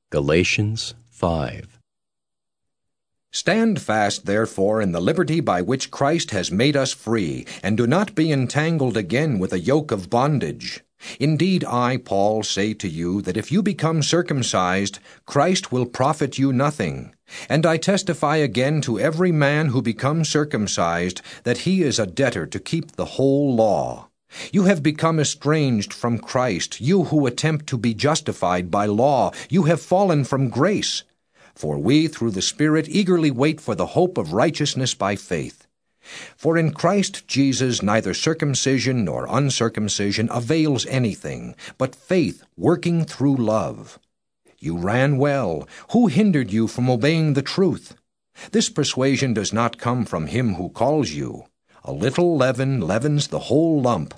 Galatians 5. Stand fast, therefore, in the liberty by which Christ has made us free, and do not be entangled again with a yoke of bondage. Indeed, I, Paul, say to you that if you become circumcised, Christ will profit you nothing. And I testify again to every man who becomes circumcised that he is a debtor to keep the whole law. You have become estranged from Christ, you who attempt to be justified by law. You have fallen from grace. For we, through the Spirit, eagerly wait for the hope of righteousness by faith. For in Christ Jesus neither circumcision nor uncircumcision avails anything, but faith working through love. You ran well. Who hindered you from obeying the truth? This persuasion does not come from him who calls you. A little leaven leavens the whole lump.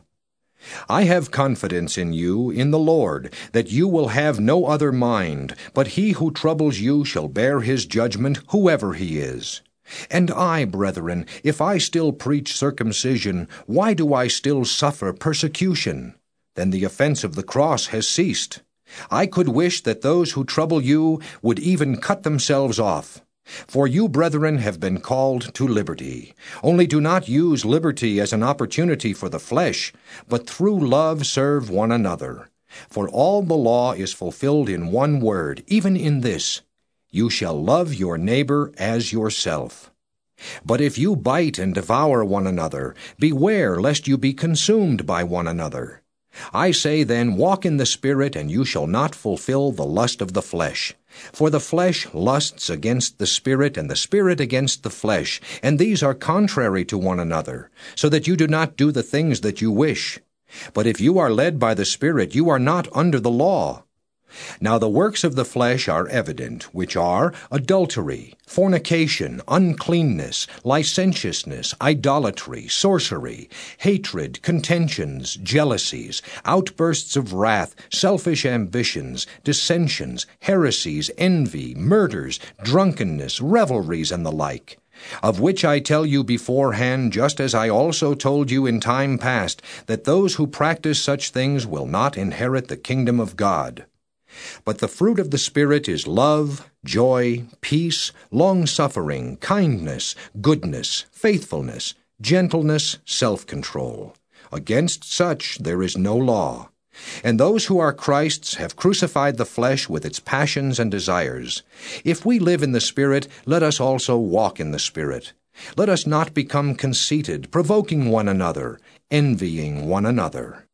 I have confidence in you, in the Lord, that you will have no other mind, but he who troubles you shall bear his judgment, whoever he is. And I, brethren, if I still preach circumcision, why do I still suffer persecution? Then the offense of the cross has ceased. I could wish that those who trouble you would even cut themselves off. For you, brethren, have been called to liberty. Only do not use liberty as an opportunity for the flesh, but through love serve one another. For all the law is fulfilled in one word, even in this: you shall love your neighbor as yourself. But if you bite and devour one another, beware lest you be consumed by one another. I say then, walk in the Spirit, and you shall not fulfill the lust of the flesh. For the flesh lusts against the Spirit, and the Spirit against the flesh, and these are contrary to one another, so that you do not do the things that you wish. But if you are led by the Spirit, you are not under the law. Now the works of the flesh are evident, which are adultery, fornication, uncleanness, licentiousness, idolatry, sorcery, hatred, contentions, jealousies, outbursts of wrath, selfish ambitions, dissensions, heresies, envy, murders, drunkenness, revelries, and the like. Of which I tell you beforehand, just as I also told you in time past, that those who practice such things will not inherit the kingdom of God. But the fruit of the Spirit is love, joy, peace, long-suffering, kindness, goodness, faithfulness, gentleness, self-control. Against such there is no law. And those who are Christ's have crucified the flesh with its passions and desires. If we live in the Spirit, let us also walk in the Spirit. Let us not become conceited, provoking one another, envying one another.